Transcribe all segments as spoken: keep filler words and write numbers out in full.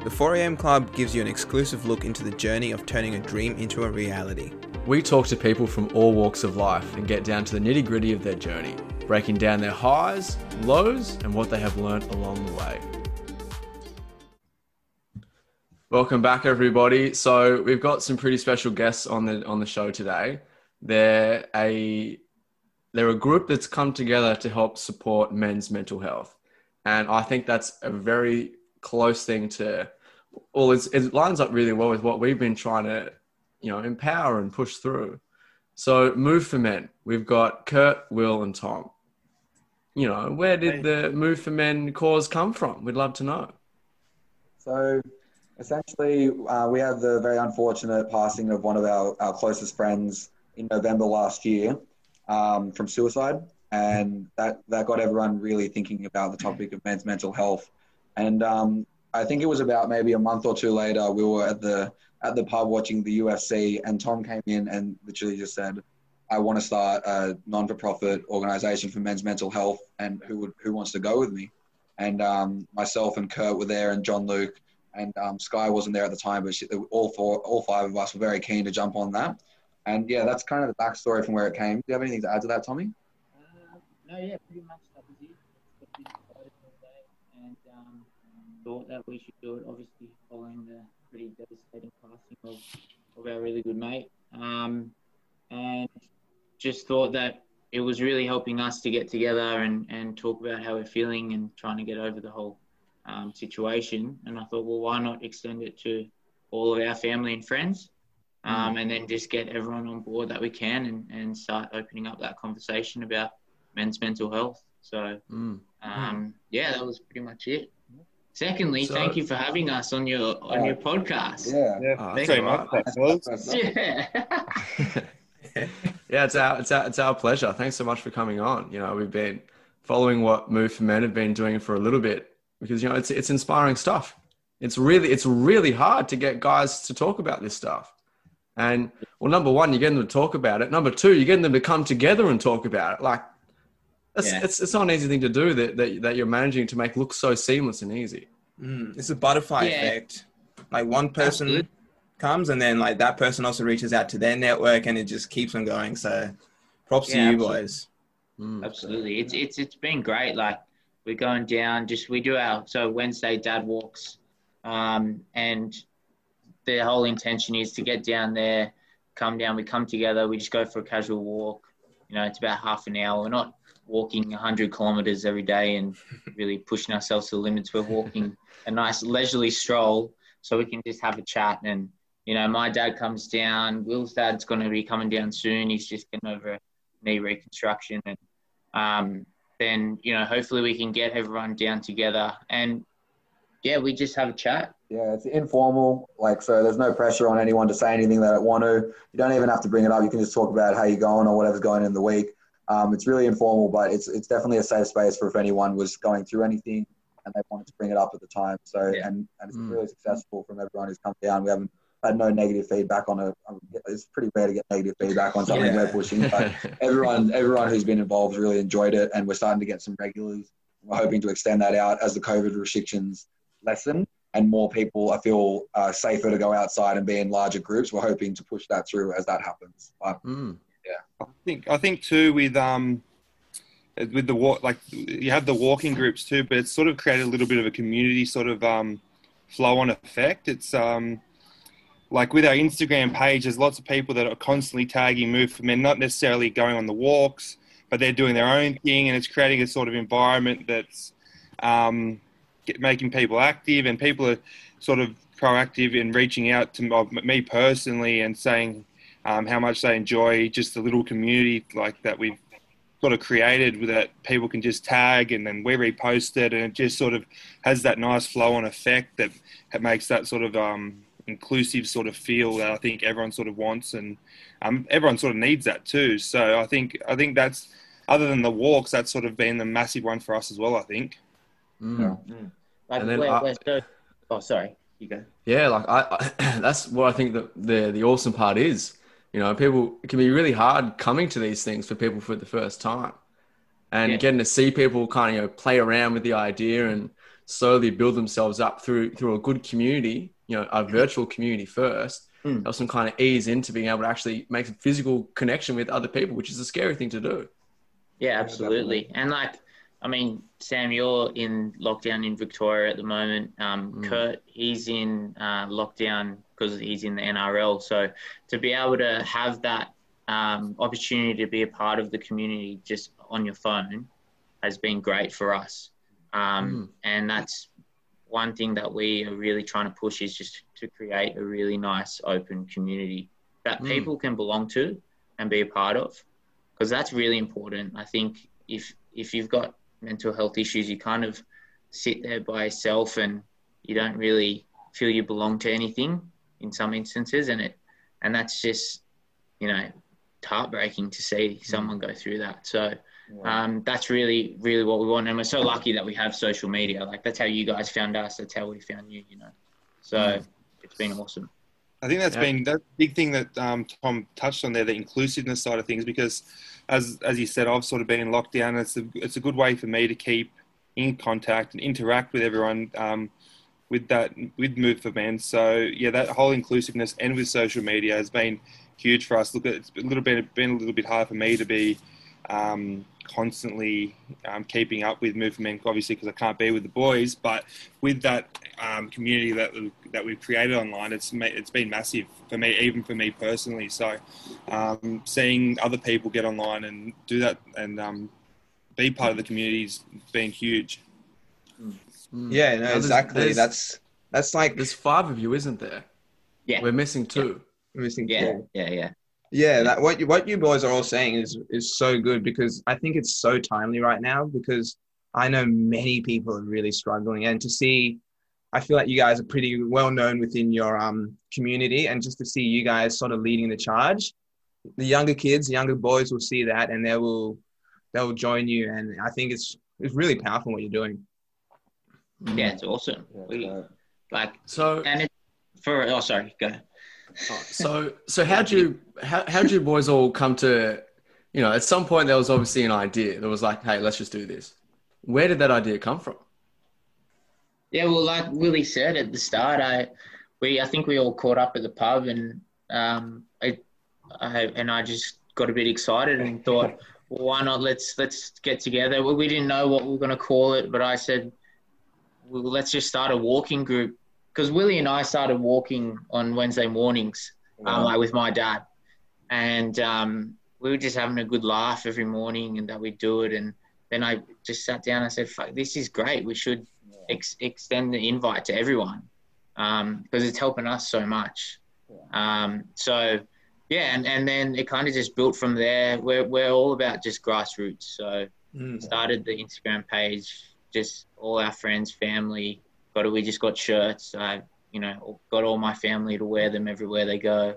The four a m Club gives you an exclusive look into the journey of turning a dream into a reality. We talk to people from all walks of life and get down to the nitty-gritty of their journey, breaking down their highs, lows, and what they have learnt along the way. Welcome back, everybody. So we've got some pretty special guests on the on the show today. They're a they're a group that's come together to help support men's mental health, and I think that's a very close thing to. Well, it's, it lines up really well with what we've been trying to, you know, empower and push through. So, Move for Men. We've got Kurt, Will, and Tom. You know, where did the Move for Men cause come from? We'd love to know. So, essentially, uh, we had the very unfortunate passing of one of our, our closest friends in November last year um, from suicide. And that, that got everyone really thinking about the topic of men's mental health. And um, I think it was about maybe a month or two later, we were at the at the pub watching the U F C, and Tom came in and literally just said, I want to start a non-for-profit organization for men's mental health, and who would who wants to go with me? And um, myself and Kurt were there, and John Luke, and um, Sky wasn't there at the time, but she, all four, all five of us were very keen to jump on that. And yeah, that's kind of the backstory from where it came. Do you have anything to add to that, Tommy? Uh, no, yeah, pretty much that was it. And um, thought that we should do it, obviously following the pretty devastating passing of, of our really good mate. Um, and just thought that it was really helping us to get together and, and talk about how we're feeling and trying to get over the whole um, situation. And I thought, well, why not extend it to all of our family and friends, um, mm. and then just get everyone on board that we can and, and start opening up that conversation about men's mental health. So, mm. Um, yeah, that was pretty much it. Secondly, so, thank you for having us on your on your podcast. Yeah, yeah, oh, thank you. Yeah, yeah, it's our it's our it's our pleasure. Thanks so much for coming on. You know, we've been following what Move for Men have been doing for a little bit because you know it's it's inspiring stuff. It's really it's really hard to get guys to talk about this stuff. And well, number one, you're getting them to talk about it. Number two, you're getting them to come together and talk about it. Like. It's, yeah. it's, it's not an easy thing to do that, that, that you're managing to make look so seamless and easy. Mm, it's a butterfly yeah. effect. Like one person Absolutely. comes and then like that person also reaches out to their network and it just keeps on going. So props yeah, to you absolutely. boys. Mm. Absolutely. It's, it's, it's been great. Like we're going down, just, we do our, so Wednesday dad walks um, and the whole intention is to get down there, come down, we come together, we just go for a casual walk. You know, it's about half an hour. We're not walking one hundred kilometers every day and really pushing ourselves to the limits. We're walking a nice leisurely stroll so we can just have a chat. And, you know, my dad comes down. Will's dad's going to be coming down soon. He's just getting over a knee reconstruction. And um, then, you know, hopefully we can get everyone down together. And, yeah, we just have a chat. Yeah, it's informal. Like, so there's no pressure on anyone to say anything they don't want to. You don't even have to bring it up. You can just talk about how you're going or whatever's going in the week. Um, it's really informal, but it's it's definitely a safe space for if anyone was going through anything and they wanted to bring it up at the time. So, yeah. and, and it's mm. really successful from everyone who's come down. We haven't had no negative feedback on it. It's pretty rare to get negative feedback on something yeah. we're pushing, but everyone everyone who's been involved really enjoyed it, and we're starting to get some regulars. We're hoping to extend that out as the COVID restrictions lessen and more people I feel uh, safer to go outside and be in larger groups. We're hoping to push that through as that happens. But, mm. Yeah, I think I think too with um with the walk, like you have the walking groups too, but it's sort of created a little bit of a community sort of um flow on effect. It's um like with our Instagram page, there's lots of people that are constantly tagging Move for Men, not necessarily going on the walks, but they're doing their own thing, and it's creating a sort of environment that's um get, making people active, and people are sort of proactive in reaching out to me personally and saying. Um, how much they enjoy just the little community like that we've sort of created that people can just tag and then we repost it, and it just sort of has that nice flow on effect that it makes that sort of um, inclusive sort of feel that I think everyone sort of wants, and um, everyone sort of needs that too. So I think I think that's, other than the walks, that's sort of been the massive one for us as well, I think. Mm. Yeah. Mm. Like, and then where, I, where, so, oh, sorry, you go. Yeah, like I, I that's what I think the, the the awesome part is. You know, people, it can be really hard coming to these things for people for the first time and yeah. getting to see people kind of, you know, play around with the idea and slowly build themselves up through through a good community, you know, a virtual community first, Mm. helps them kind of ease into being able to actually make a physical connection with other people, which is a scary thing to do. Yeah, absolutely. And like, I mean, Sam, you're in lockdown in Victoria at the moment. Um, Mm. Kurt, he's in uh, lockdown because he's in the N R L. So to be able to have that um, opportunity to be a part of the community just on your phone has been great for us. Um, Mm. And that's one thing that we are really trying to push, is just to create a really nice open community that Mm. people can belong to and be a part of, because that's really important. I think if if you've got mental health issues, you kind of sit there by yourself and you don't really feel you belong to anything in some instances, and it and that's just, you know, heartbreaking to see someone go through that. So um, that's really, really what we want. And we're so lucky that we have social media. Like, that's how you guys found us. That's how we found you, you know. So Mm. it's been awesome. I think that's Yeah. been that big thing that um, Tom touched on there, the inclusiveness side of things, because as as you said, I've sort of been in lockdown. It's a, it's a good way for me to keep in contact and interact with everyone um, with that, with Move for Men. So yeah, that whole inclusiveness and with social media has been huge for us. Look, it's a little bit been a little bit hard for me to be um, constantly um, keeping up with Move for Men, obviously, because I can't be with the boys. But with that um, community that that we've created online, it's ma- it's been massive for me, even for me personally. So um, seeing other people get online and do that and um, be part of the community has been huge. Mm. Yeah, no, Now, there's- exactly. there's- That's that's like There's five of you, isn't there? Yeah. We're missing two. missing. Yeah, two. yeah, yeah. Yeah, that what you what you boys are all saying is is so good, because I think it's so timely right now, because I know many people are really struggling, and to see, I feel like you guys are pretty well known within your um community, and just to see you guys sort of leading the charge, the younger kids, the younger boys will see that, and they will they will join you, and I think it's it's really powerful what you're doing. Yeah, it's awesome. Yeah, We, so- like, So, and it, for, oh, sorry, go. so, so how'd you, how, how'd you boys all come to, you know, at some point there was obviously an idea that was like, hey, let's just do this. Where did that idea come from? Yeah, well, like Willie said at the start, I, we, I think we all caught up at the pub, and um, I, I, and I just got a bit excited and thought, well, why not? Let's let's get together. Well, we didn't know what we were going to call it, but I said, well, let's just start a walking group, because Willie and I started walking on Wednesday mornings, um, like with my dad, and um, we were just having a good laugh every morning, and that we'd do it. And then I just sat down and I said, fuck, this is great. We should Ex- extend the invite to everyone, um, because it's helping us so much. Um, so yeah, and, and then it kind of just built from there. We're we're all about just grassroots. So Mm. started the Instagram page, just all our friends, family got it. We just got shirts. I you know got all my family to wear them everywhere they go,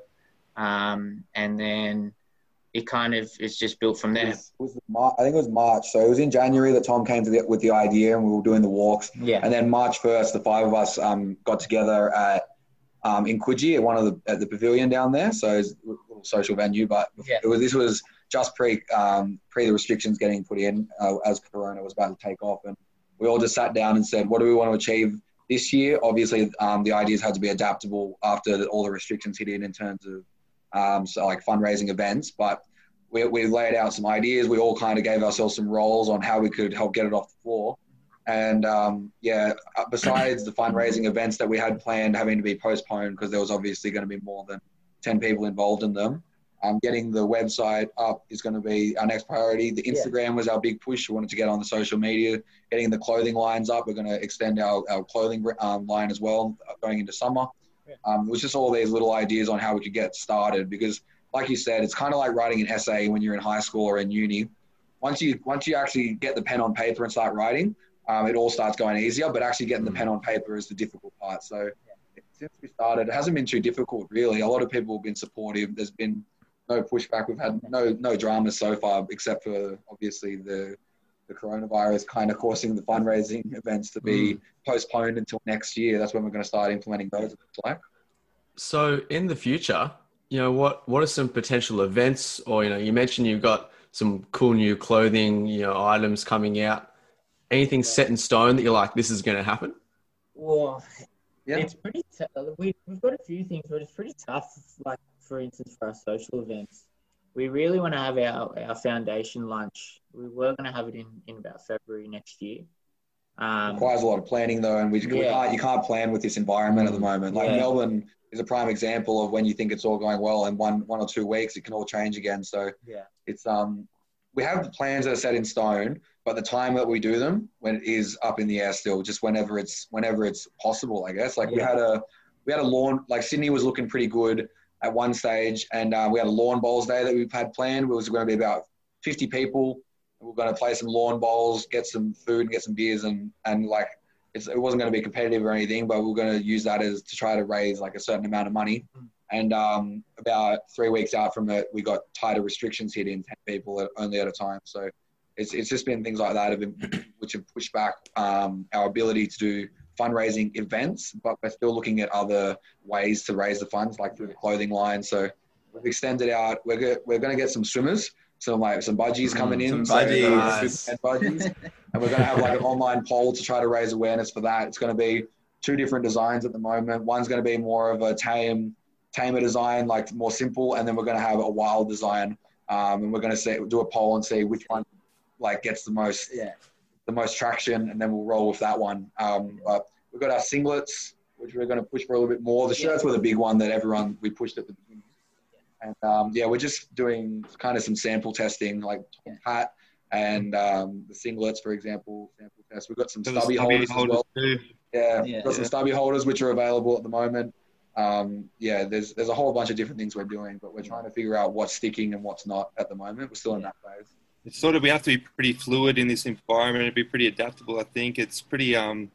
um, and then it kind of it's just built from It there. was, it was Mar- I think it was March. So it was in January that Tom came to the, with the idea, and we were doing the walks. Yeah. And then March first, the five of us um, got together at um, in Coogee at one of the at the pavilion down there. So it's a little social venue, but Yeah. it was this was just pre um, pre the restrictions getting put in uh, as Corona was about to take off, and we all just sat down and said, what do we want to achieve this year? Obviously, um, the ideas had to be adaptable after the, all the restrictions hit in in terms of um, so like fundraising events, but We, we laid out some ideas. We all kind of gave ourselves some roles on how we could help get it off the floor. And um, yeah, besides the fundraising events that we had planned having to be postponed because there was obviously going to be more than ten people involved in them, um, getting the website up is going to be our next priority. The Instagram was our big push. We wanted to get on the social media, getting the clothing lines up. We're going to extend our, our clothing um, line as well going into summer. Um, it was just all these little ideas on how we could get started, because like you said, it's kind of like writing an essay when you're in high school or in uni. Once you once you actually get the pen on paper and start writing, um, it all starts going easier, but actually getting the pen on paper is the difficult part. So since we started, it hasn't been too difficult, really. A lot of people have been supportive. There's been no pushback. We've had no no dramas so far, except for obviously the the coronavirus kind of causing the fundraising events to be mm. postponed until next year. That's when we're going to start implementing those, it looks like. So in the future, you know, what, what are some potential events, or, you know, you mentioned you've got some cool new clothing, you know, items coming out. anything set in stone that you're like, this is going to happen? Well, Yeah. it's pretty. T- we we've got a few things, but it's pretty tough. Like for instance, for our social events, we really want to have our, our foundation lunch. We were going to have it in, in about February next year. Um, Requires a lot of planning though, and we, we Yeah. can't you can't plan with this environment at the moment. Like Yeah. Melbourne is a prime example of when you think it's all going well, and one one or two weeks it can all change again. So Yeah. it's um we have the plans that are set in stone, but the time that we do them when it is up in the air still, just whenever it's whenever it's possible, I guess. Like we Yeah. had a we had a lawn, like Sydney was looking pretty good at one stage, and uh, we had a lawn bowls day that we've had planned. It was going to be about fifty people. We're going to play some lawn bowls, get some food, and get some beers, and and like it's, it wasn't going to be competitive or anything, but we we're going to use that as to try to raise like a certain amount of money. And um, about three weeks out from it, we got tighter restrictions hit in ten people at, only at a time. So it's it's just been things like that have been, which have pushed back um, our ability to do fundraising events, but we're still looking at other ways to raise the funds, like through the clothing line. So we've extended out. We're go, we're going to get some swimmers, some like some budgies coming in, Some budgies. so, and budgies, and we're going to have like an online poll to try to raise awareness for that. It's going to be two different designs at the moment. One's going to be more of a tame, tamer design, like more simple, and then we're going to have a wild design, um, and we're going to say do a poll and see which one like gets the most Yeah. the most traction, and then we'll roll with that one. Um, but we've got our singlets, which we're going to push for a little bit more. The shirts were the big one that everyone, we pushed at the beginning. And um, yeah, we're just doing kind of some sample testing, like Tom's hat and um, the singlets, for example, sample test. We've got some So the stubby stubby holders as well. too. Yeah, Yeah. we've got some stubby holders, which are available at the moment. Um, yeah, there's there's a whole bunch of different things we're doing, but we're trying to figure out what's sticking and what's not at the moment. We're still in that phase. It's sort of, we have to be pretty fluid in this environment and be pretty adaptable. I think it's pretty, um,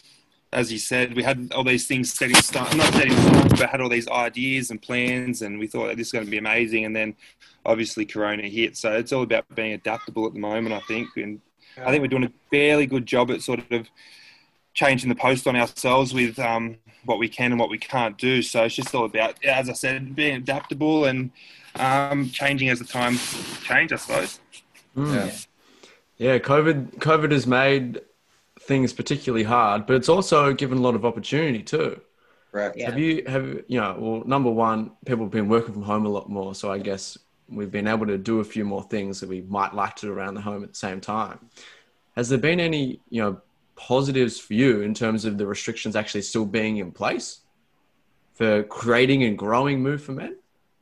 as you said, we had all these things set in stone, not set in stone, but had all these ideas and plans, and we thought this is going to be amazing. And then obviously Corona hit. So it's all about being adaptable at the moment, I think. And I think we're doing a fairly good job at sort of changing the post on ourselves with um, what we can and what we can't do. So it's just all about, as I said, being adaptable and um, changing as the times change, I suppose. Mm. Yeah. Yeah, COVID COVID has made things particularly hard, but it's also given a lot of opportunity too. Correct. Yeah. Have you have you know? Well, number one, people have been working from home a lot more, so I guess we've been able to do a few more things that we might like to do around the home at the same time. Has there been any you know positives for you in terms of the restrictions actually still being in place for creating and growing Move for Men?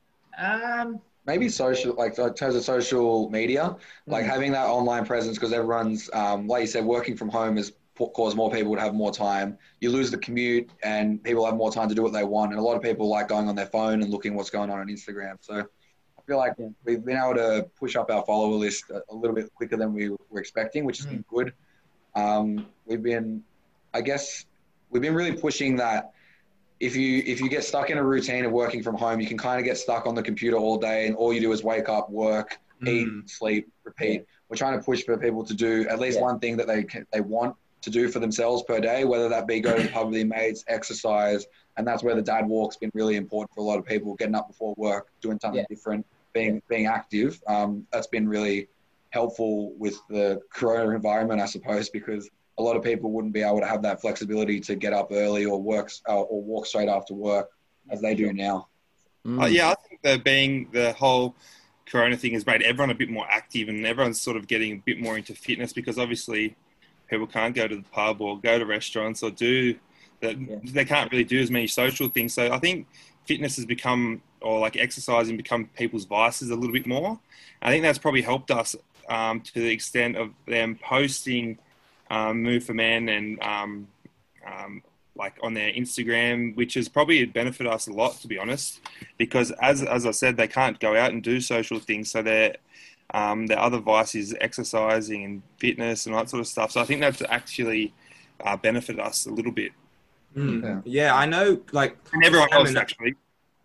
Um. Maybe social, like in terms of social media, like Mm. having that online presence, because everyone's, um, like you said, working from home has po- caused more people to have more time. You lose the commute and people have more time to do what they want. And a lot of people like going on their phone and looking what's going on on Instagram. So I feel like Yeah. we've been able to push up our follower list a, a little bit quicker than we were expecting, which has been good. Um, we've been, I guess, we've been really pushing that. If you if you get stuck in a routine of working from home, you can kind of get stuck on the computer all day, and all you do is wake up, work, eat, Mm. sleep, repeat. We're trying to push for people to do at least Yeah. one thing that they can, they want to do for themselves per day, whether that be go to the pub with their mates, exercise, and that's where the dad walk's been really important for a lot of people. Getting up before work, doing something Yeah. different, being being active. Um, that's been really helpful with the Corona environment, I suppose, because a lot of people wouldn't be able to have that flexibility to get up early or work uh, or walk straight after work as they do now. Mm. Uh, yeah, I think the being the whole Corona thing has made everyone a bit more active, and everyone's sort of getting a bit more into fitness because obviously people can't go to the pub or go to restaurants or do that. Yeah. They can't really do as many social things. So I think fitness has become, or like exercising, become people's vices a little bit more. I think that's probably helped us um, to the extent of them posting um, Move for Men and um, um, like on their Instagram, which has probably benefited us a lot, to be honest, because as as I said, they can't go out and do social things, so their um, their other vice is exercising and fitness and all that sort of stuff. So I think that's actually uh, benefited us a little bit, Mm. Yeah. Yeah, I know, like, and everyone Sam else and- actually.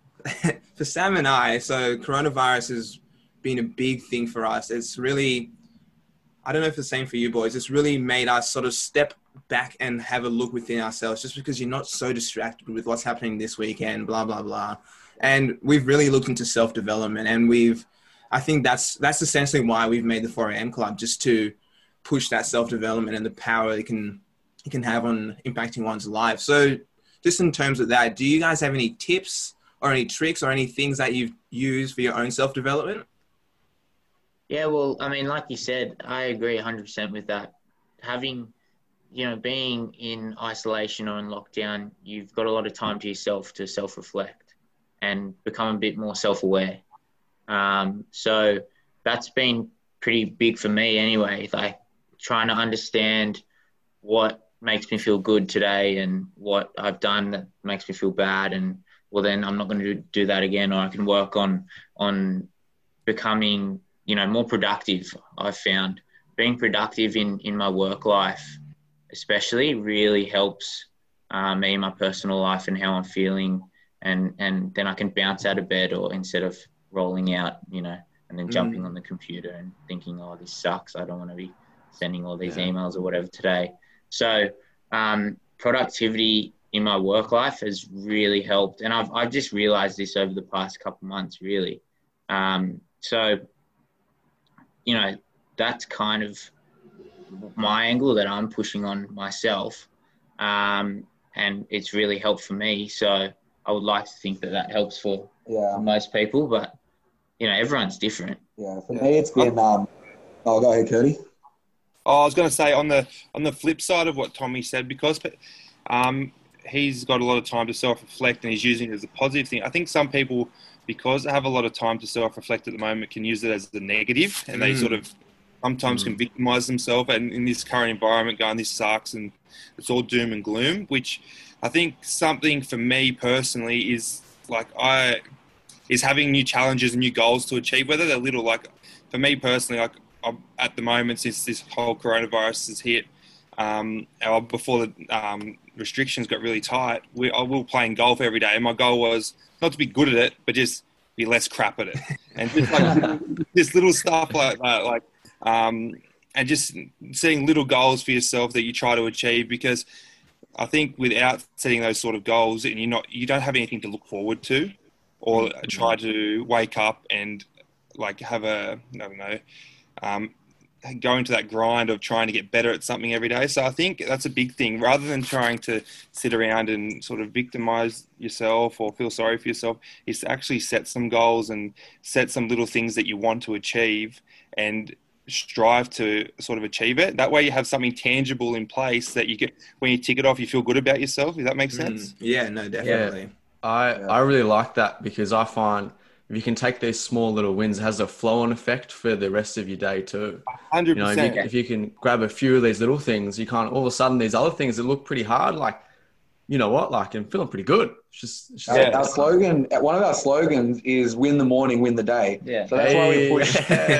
for Sam and I, so coronavirus has been a big thing for us. It's really, I don't know if it's the same for you boys, it's really made us sort of step back and have a look within ourselves, just because you're not so distracted with what's happening this weekend, blah, blah, blah. And we've really looked into self-development, and we've, I think that's, that's essentially why we've made the four a.m. Club, just to push that self-development and the power it can it can have on impacting one's life. So just in terms of that, do you guys have any tips or any tricks or any things that you've used for your own self-development? Yeah, well, I mean, like you said, I agree one hundred percent with that. Having, you know, being in isolation or in lockdown, you've got a lot of time to yourself to self-reflect and become a bit more self-aware. Um, so that's been pretty big for me anyway, like trying to understand what makes me feel good today and what I've done that makes me feel bad, and well then I'm not going to do, do that again, or I can work on on becoming, you know, more productive. I've found being productive in in my work life especially really helps uh, me in my personal life and how I'm feeling, and and then I can bounce out of bed, or instead of rolling out, you know, and then jumping mm. on the computer and thinking, oh, this sucks, I don't want to be sending all these yeah. emails or whatever today. So um, productivity in my work life has really helped. And I've, I've just realized this over the past couple of months, really. Um, so, you know, that's kind of my angle that I'm pushing on myself. Um, and it's really helped for me. So I would like to think that that helps for, yeah. for most people, but, you know, everyone's different. Yeah, for me, it's been, um, oh, go ahead, Curdy. Oh, I was going to say on the on the flip side of what Tommy said, because um, he's got a lot of time to self-reflect and he's using it as a positive thing. I think some people, because they have a lot of time to self-reflect at the moment, can use it as a negative, and they mm. sort of sometimes mm. can victimize themselves and in this current environment going, this sucks and it's all doom and gloom, which I think something for me personally is like I is having new challenges and new goals to achieve, whether they're little. Like for me personally, like I'm, at the moment, since this whole coronavirus has hit, um, or before the um, restrictions got really tight, we, I was playing golf every day. And my goal was not to be good at it, but just be less crap at it. And just like this little stuff like that, like, um, and just setting little goals for yourself that you try to achieve, because I think without setting those sort of goals, and you're not, you don't have anything to look forward to, or try to wake up and like have a, I don't know, Um, go into that grind of trying to get better at something every day. So I think that's a big thing. Rather than trying to sit around and sort of victimize yourself or feel sorry for yourself, is to actually set some goals and set some little things that you want to achieve and strive to sort of achieve it. That way you have something tangible in place that you get, when you tick it off, you feel good about yourself. Does that make sense? Mm, yeah, no, definitely. Yeah. I, yeah. I really like that, because I find if you can take these small little wins, it has a flow-on effect for the rest of your day too. one hundred percent. You know, if you, if you can grab a few of these little things, you can't all of a sudden these other things that look pretty hard, like, you know what, like I'm feeling pretty good. It's just, it's just yeah. Our slogan, one of our slogans is "Win the morning, win the day." Yeah. So that's hey. why we push.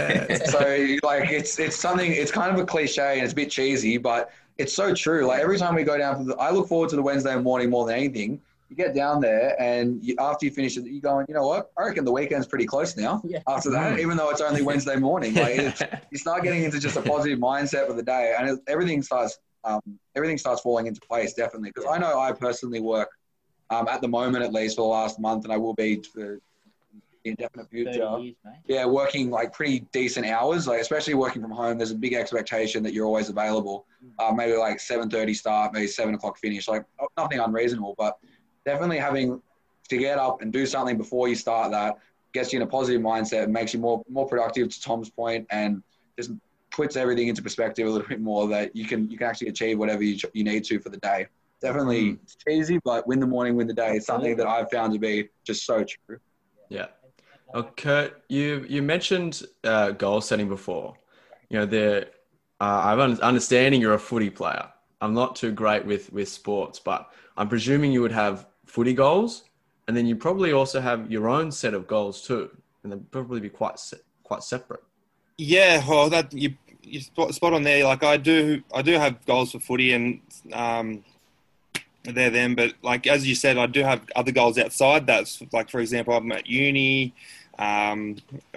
So like it's it's something. It's kind of a cliche and it's a bit cheesy, but it's so true. Like every time we go down, to the, I look forward to the Wednesday morning more than anything. You get down there and you, after you finish it, you're going, you know what? I reckon the weekend's pretty close now. Yeah. After that, even though it's only Wednesday morning, like it's, you start getting into just a positive mindset for the day, and it, everything starts, um, everything starts falling into place. Definitely, because I know I personally work um, at the moment, at least for the last month, and I will be for the indefinite future. Years, yeah, working like pretty decent hours, like especially working from home. There's a big expectation that you're always available. Uh, maybe like seven thirty start, maybe seven o'clock finish. Like nothing unreasonable, but definitely having to get up and do something before you start that gets you in a positive mindset and makes you more more productive, to Tom's point, and just puts everything into perspective a little bit more, that you can you can actually achieve whatever you, you need to for the day. Definitely mm. it's cheesy, but win the morning, win the day. It's something that I've found to be just so true. Yeah. Oh, Kurt, you you mentioned uh, goal setting before. You know, the uh, I'm understanding you're a footy player. I'm not too great with with sports, but I'm presuming you would have footy goals, and then you probably also have your own set of goals too, and they'd probably be quite se- quite separate. Yeah, well, that you you spot, spot on there. Like I do, I do have goals for footy, and um, they're them. But like as you said, I do have other goals outside that. Like for example, I'm at uni. Um,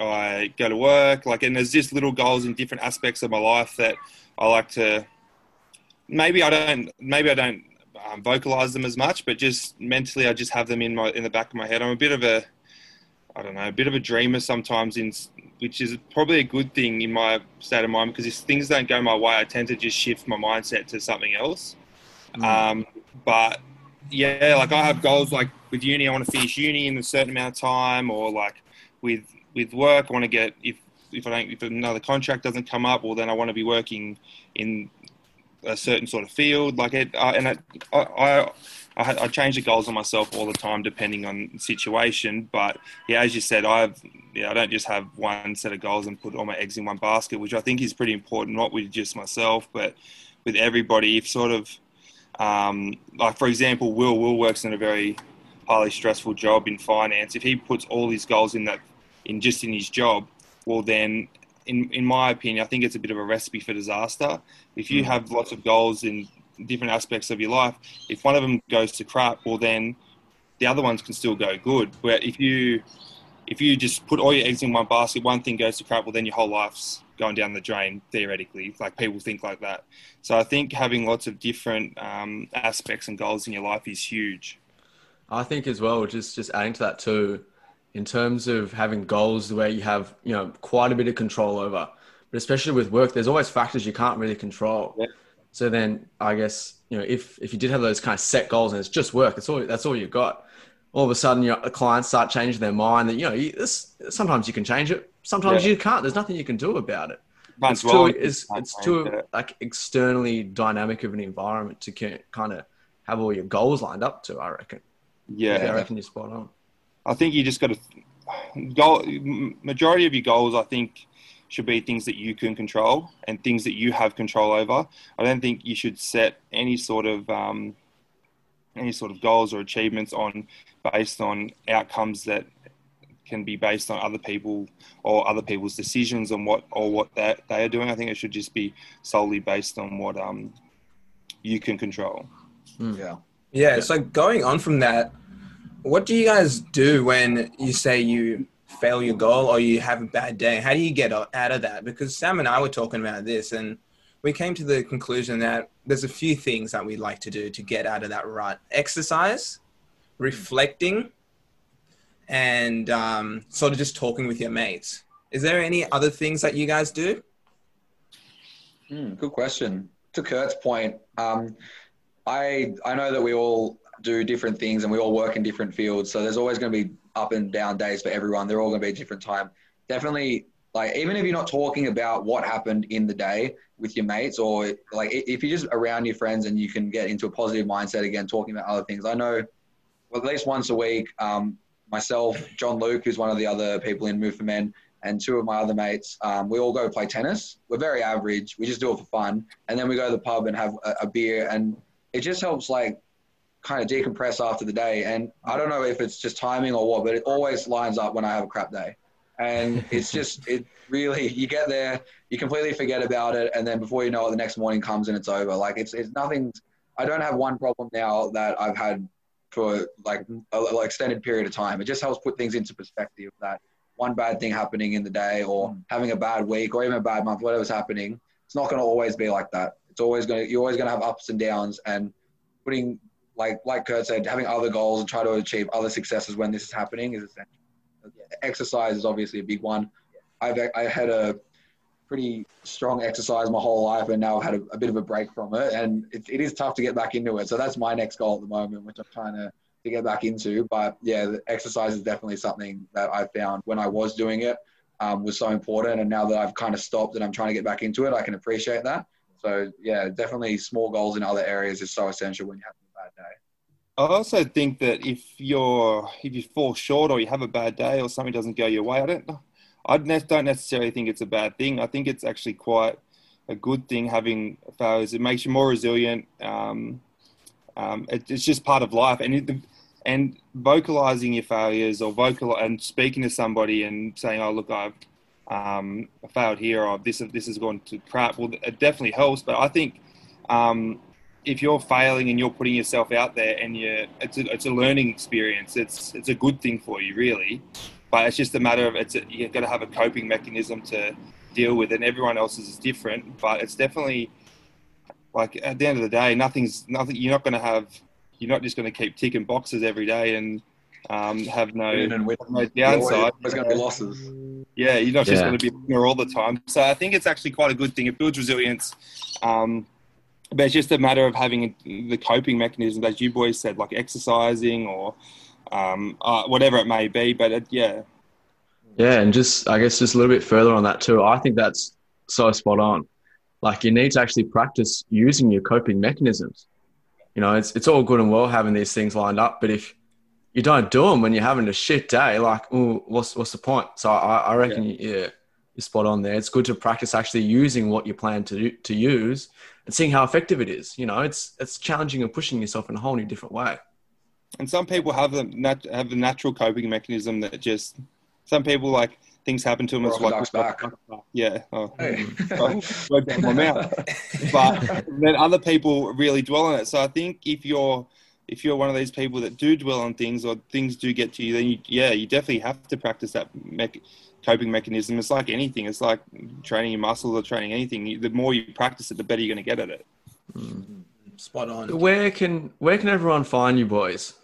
I go to work. Like, and there's just little goals in different aspects of my life that I like to. Maybe I don't. Maybe I don't. Um, vocalize them as much, but just mentally I just have them in my in the back of my head. I'm a bit of a I don't know a bit of a dreamer sometimes in which is probably a good thing in my state of mind, because if things don't go my way, I tend to just shift my mindset to something else. Mm. Um, but yeah, like I have goals, like with uni, I want to finish uni in a certain amount of time, or like with with work, I want to get, if if I don't, if another contract doesn't come up, well then I want to be working in a certain sort of field, like it. Uh, and I, I I I change the goals on myself all the time depending on the situation. But yeah, as you said, I've yeah I don't just have one set of goals and put all my eggs in one basket, which I think is pretty important, not with just myself, but with everybody. If sort of um, like for example, Will Will works in a very highly stressful job in finance. If he puts all his goals in that in just in his job, well then, in in my opinion, I think it's a bit of a recipe for disaster. If you have lots of goals in different aspects of your life, if one of them goes to crap, well then the other ones can still go good. Where if you if you just put all your eggs in one basket, one thing goes to crap, well then your whole life's going down the drain, theoretically. Like people think like that. So I think having lots of different um, aspects and goals in your life is huge. I think as well, just just adding to that too, in terms of having goals where you have, you know, quite a bit of control over, but especially with work, there's always factors you can't really control. Yeah. So then I guess, you know, if, if you did have those kind of set goals and it's just work, that's all, that's all you got. All of a sudden, you know, the clients start changing their mind that, you know, you, this, sometimes you can change it. Sometimes yeah. you can't. There's nothing you can do about it. It's too, it's, it's too like externally dynamic of an environment to kind of have all your goals lined up to, I reckon. Yeah. I reckon you're spot on. I think you just got to goal. Majority of your goals, I think, should be things that you can control and things that you have control over. I don't think you should set any sort of um, any sort of goals or achievements on based on outcomes that can be based on other people or other people's decisions on what or what that they are doing. I think it should just be solely based on what um you can control. Mm. Yeah. Yeah. So going on from that, what do you guys do when you say you fail your goal or you have a bad day? How do you get out of that? Because Sam and I were talking about this and we came to the conclusion that there's a few things that we'd like to do to get out of that rut. Exercise, reflecting, and um, sort of just talking with your mates. Is there any other things that you guys do? Mm, good question. To Kurt's point, um, I I know that we all do different things and we all work in different fields. So there's always going to be up and down days for everyone. They're all going to be a different time. Definitely, like, even if you're not talking about what happened in the day with your mates, or like if you're just around your friends and you can get into a positive mindset again, talking about other things. I know well, at least once a week, um, myself, John Luke, who's one of the other people in Move for Men, and two of my other mates, um, we all go play tennis. We're very average. We just do it for fun. And then we go to the pub and have a, a beer, and it just helps, like, kind of decompress after the day. And I don't know if it's just timing or what, but it always lines up when I have a crap day. And it's just, it really, you get there, you completely forget about it. And then before you know it, the next morning comes and it's over. Like it's, it's nothing. I don't have one problem now that I've had for like an extended period of time. It just helps put things into perspective, that one bad thing happening in the day or having a bad week or even a bad month, whatever's happening, it's not going to always be like that. It's always going to, you're always going to have ups and downs, and putting, like like Kurt said, having other goals and try to achieve other successes when this is happening is essential. Exercise is obviously a big one. I've I had a pretty strong exercise my whole life, and now I've had a, a bit of a break from it, and it, it is tough to get back into it. So that's my next goal at the moment, which I'm trying to, to get back into. But yeah, the exercise is definitely something that I found when I was doing it um, was so important, and now that I've kind of stopped and I'm trying to get back into it, I can appreciate that. So yeah, definitely small goals in other areas is so essential when you have a bad day. I also think that if you're if you fall short or you have a bad day or something doesn't go your way, I don't I don't necessarily think it's a bad thing. I think it's actually quite a good thing having failures. It makes you more resilient. Um, um, it, it's just part of life, and it, and vocalizing your failures or vocal and speaking to somebody and saying, "Oh, look, I've um, failed here," or "This this has gone to crap." Well, it definitely helps, but I think. Um, if you're failing and you're putting yourself out there and you it's a, it's a learning experience, it's it's a good thing for you, really. But it's just a matter of it's a, you've got to have a coping mechanism to deal with it. And everyone else's is different, but it's definitely like at the end of the day, nothing's nothing. You're not going to have. You're not just going to keep ticking boxes every day and um, have no, Win and win. have no downside. There's going to be losses. Yeah, you're not just Yeah. going to be a winner all the time. So I think it's actually quite a good thing. It builds resilience. Um, but it's just a matter of having the coping mechanism, as you boys said, like exercising or um, uh, whatever it may be. But it, yeah. Yeah, and just I guess just a little bit further on that too. I think that's so spot on. Like you need to actually practice using your coping mechanisms. You know, it's it's all good and well having these things lined up, but if you don't do them when you're having a shit day, like, ooh, what's what's the point? So I, I reckon yeah. You, yeah, you're spot on there. It's good to practice actually using what you plan to to use and seeing how effective it is. You know, it's it's challenging and pushing yourself in a whole new different way. And some people have the nat- have the natural coping mechanism that just some people like things happen to them. It's like back. Yeah, oh, Hey. word down my mouth. But then other people really dwell on it. So I think if you're if you're one of these people that do dwell on things or things do get to you, then you, yeah, you definitely have to practice that me- coping mechanism. It's like anything. It's like training your muscles or training anything. You, the more you practice it, the better you're going to get at it. Mm. Spot on. Where can where can everyone find you boys?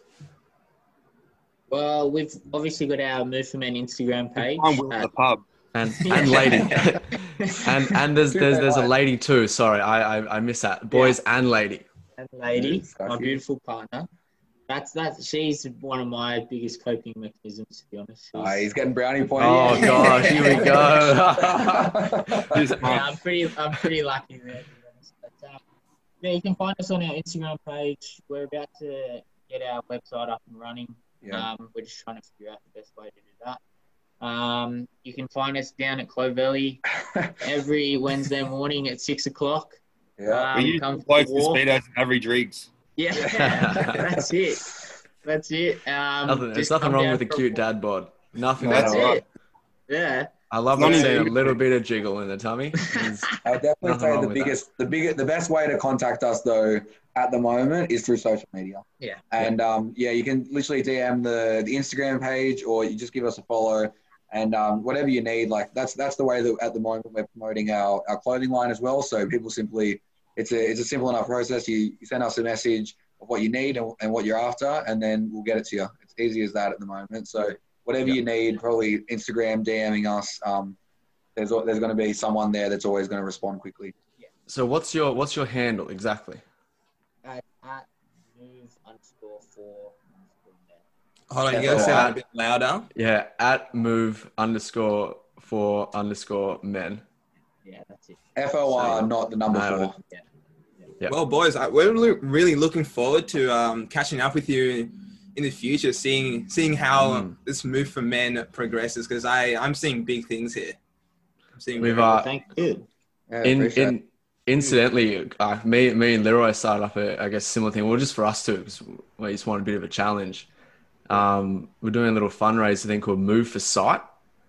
Well, we've obviously got our Move for Men Instagram page. I'm Will at Uh, the pub. And Yeah. and lady, and and there's there's there's a lady too. Sorry, I I, I missed that. Boys and lady. and lady, Yes, my got you. beautiful partner. That's that. She's one of my biggest coping mechanisms, to be honest. She's- Ah, he's getting brownie points. Oh gosh, here we go. yeah, I'm pretty. I'm pretty lucky there, to be honest. But, um, yeah, you can find us on our Instagram page. We're about to get our website up and running. Yeah. Um, we're just trying to figure out the best way to do that. Um, you can find us down at Clovelly every Wednesday morning at six o'clock. Yeah. Um, we use come for blokes a with walk. speedos and average rigs. Yeah, that's it. That's it. Um, Nothing, there's just nothing come wrong down with a for cute walk. dad bod. Nothing. That's wrong. it. Yeah. I love Not seeing a even- little bit of jiggle in the tummy. It's- I would definitely Nothing say wrong the with biggest, the biggest, the best way to contact us though at the moment is through social media. Yeah. And um, yeah, you can literally D M the the Instagram page, or you just give us a follow, and um, whatever you need. Like that's that's the way that at the moment we're promoting our, our clothing line as well. So people simply, it's a it's a simple enough process. You, you send us a message of what you need and, and what you're after, and then we'll get it to you. It's easy as that at the moment. So whatever Yeah. you need, probably Instagram DMing us. Um, there's al- there's going to be someone there that's always going to respond quickly. So what's your what's your handle exactly? At, at move underscore four underscore net. Hold on, you That's gotta say all that right. a bit louder. Yeah, at move underscore for underscore men. Yeah, that's it. F O R, not the number Nailed four. Yep. Well, boys, I, we're lo- really looking forward to um, catching up with you in the future, seeing seeing how Mm. this Move for Men progresses. Because I I'm seeing big things here. I'm seeing We've very- uh, Thank you. Yeah, in appreciate in incidentally, uh, me me and Leroy started up a I guess similar thing. Well, just for us too, because we just want a bit of a challenge. Um, we're doing a little fundraiser thing called Move for Sight.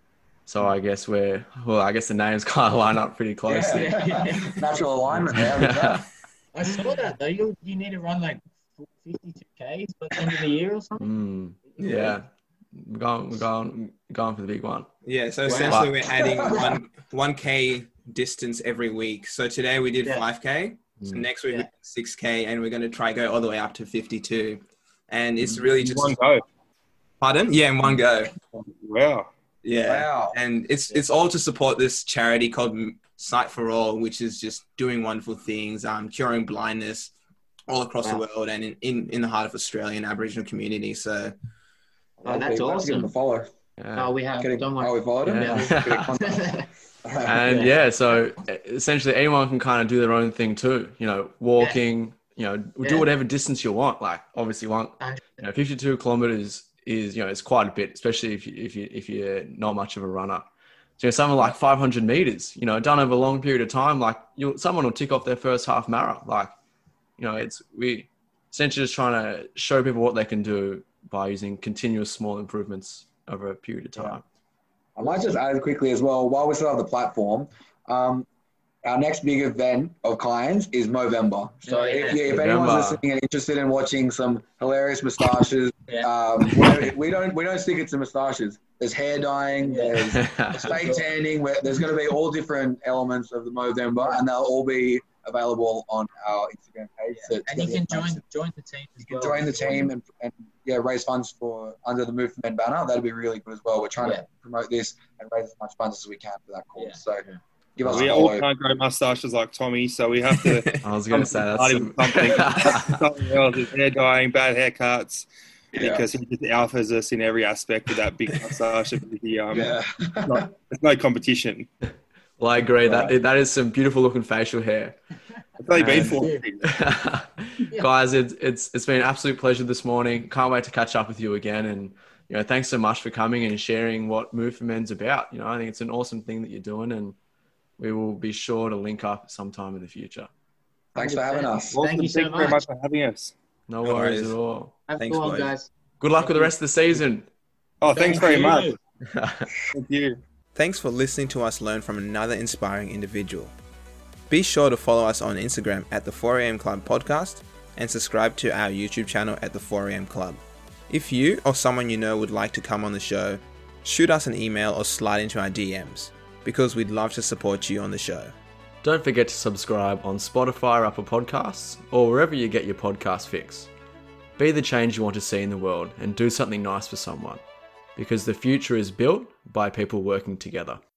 So I guess we're well. I guess the names kind of line up pretty it. closely. Yeah. Natural alignment there. with that. I saw that though. You you need to run like fifty-two Ks by the end of the year or something. Mm, yeah, we're going we're going going for the big one. Yeah, so Wow. essentially we're adding one one k distance every week. So today we did Yeah. five k. So Mm. next week Yeah. six k, and we're going to try go all the way up to fifty-two. And it's really just One go. pardon, yeah, in one go. Wow. Yeah, Wow. and it's it's all to support this charity called Sight for All, which is just doing wonderful things, um, curing blindness all across the Wow. world and in, in, in the heart of Australian Aboriginal community. So Oh, that's Let's give awesome. him a follow. Yeah. Oh, we have. Getting, Don't oh, worry. we followed him? Yeah. Bit of contact. And yeah, so essentially anyone can kind of do their own thing too. You know, walking. You know, do Yeah. whatever distance you want. Like obviously, one you know, fifty-two kilometers is you know it's quite a bit, especially if you if you if you're not much of a runner. So you know, something like five hundred meters. You know, done over a long period of time. Like you, someone will tick off their first half marathon. Like you know, it's we essentially just trying to show people what they can do by using continuous small improvements over a period of time. I might just add quickly as well, while we still have the platform, um, our next big event of kinds is Movember. So Oh, yeah. if, yeah, if Movember. anyone's listening and interested in watching some hilarious moustaches, Yeah. um, we, we don't we don't stick it to moustaches. There's hair dyeing, Yeah. there's spray tanning. Where there's going to be all different elements of the Movember, and they'll all be available on our Instagram page. Yeah. To, to And get you the can information. join join the team as You can well. join the team and, and yeah, raise funds for under the Move for Men banner. That'd be really good as well. We're trying Yeah. to promote this and raise as much funds as we can for that cause. Yeah. So Yeah. give us We a all follow. can't grow mustaches like Tommy, so we have to. I was going to say that's Party some... with something, something else. His hair dyeing, bad haircuts, Yeah. because he just alphas us in every aspect with that big mustache. He, um, Yeah. not, there's no competition. Well, I agree. That that is some beautiful looking facial hair. It's only been And- four days. Guys, it's it's it's been an absolute pleasure this morning. Can't wait to catch up with you again. And you know, thanks so much for coming and sharing what Move for Men's about. You know, I think it's an awesome thing that you're doing, and we will be sure to link up sometime in the future. Thanks for having us. Awesome. Thank you so Thank you very much. much for having us. No No worries worries. at all. Have Thanks, fun, boys. guys. Good luck with the rest of the season. Oh, thanks very Thank much. you. Thank you. Thanks for listening to us learn from another inspiring individual. Be sure to follow us on Instagram at the four a m Club Podcast and subscribe to our YouTube channel at the four a m Club. If you or someone you know would like to come on the show, shoot us an email or slide into our D Ms, because we'd love to support you on the show. Don't forget to subscribe on Spotify or Apple Podcasts or wherever you get your podcast fix. Be the change you want to see in the world and do something nice for someone, because the future is built by people working together.